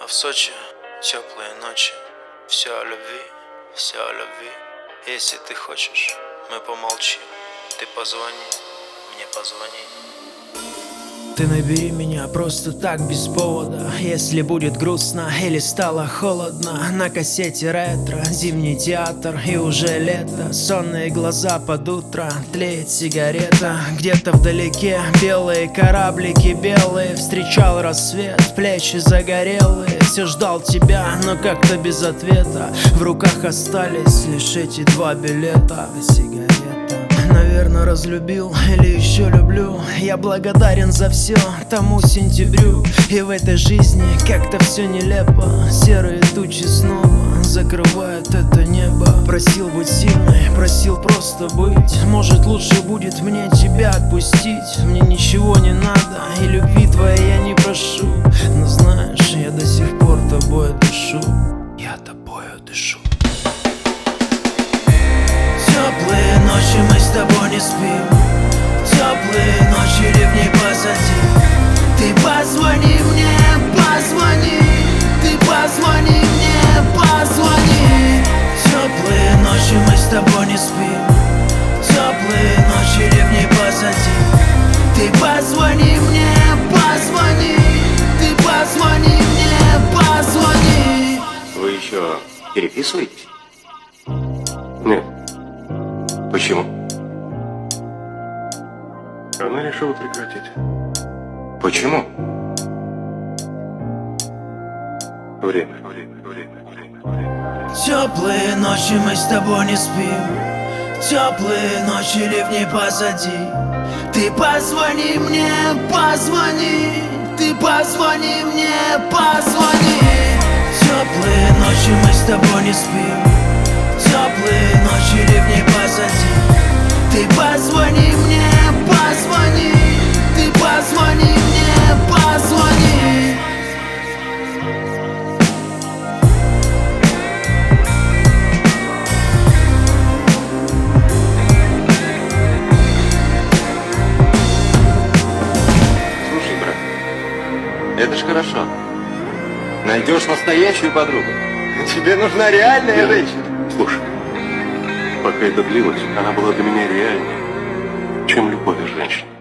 в Сочи теплые ночи. Все о любви, все о любви. Если ты хочешь, мы помолчим. Ты позвони, мне позвони. Ты набери меня просто так, без повода. Если будет грустно или стало холодно. На кассете ретро, зимний театр и уже лето. Сонные глаза под утро, тлеет сигарета. Где-то вдалеке белые кораблики белые. Встречал рассвет, плечи загорелые. Все ждал тебя, но как-то без ответа. В руках остались лишь эти 2 билета. Сигарета. Наверное, разлюбил или еще люблю. Я благодарен за все тому сентябрю. И в этой жизни как-то все нелепо. Серые тучи снова закрывают это небо. Просил быть сильной, просил просто быть. Может, лучше будет мне тебя отпустить. Мне ничего не надо, и любви твоей я не прошу. Но знаешь, я до сих пор тобой дышу. Я тобою дышу. Теплые ночи мы с тобой не спим. Теплые ночи, ливни позади. Ты позвони мне, позвони. Ты позвони мне, позвони. Теплые ночи мы с тобой не спим. Теплые ночи, ливни позади. Ты позвони мне, позвони. Ты позвони мне, позвони. Вы еще переписываетесь? Нет. Почему? Она решила прекратить. Почему? Время. Теплые ночи мы с тобой не спим. Теплые ночи, ливни позади. Ты позвони мне, позвони. Ты позвони мне, позвони. Теплые ночи мы с тобой не спим. Теплые ночи, ливни позади. Ты позвони мне, позвони. Ты позвони мне, позвони. Слушай, брат, это ж хорошо. Найдешь настоящую подругу. Тебе нужна реальная женщина. Слушай, пока это длилось, она была для меня реальнее, чем любовь женщины.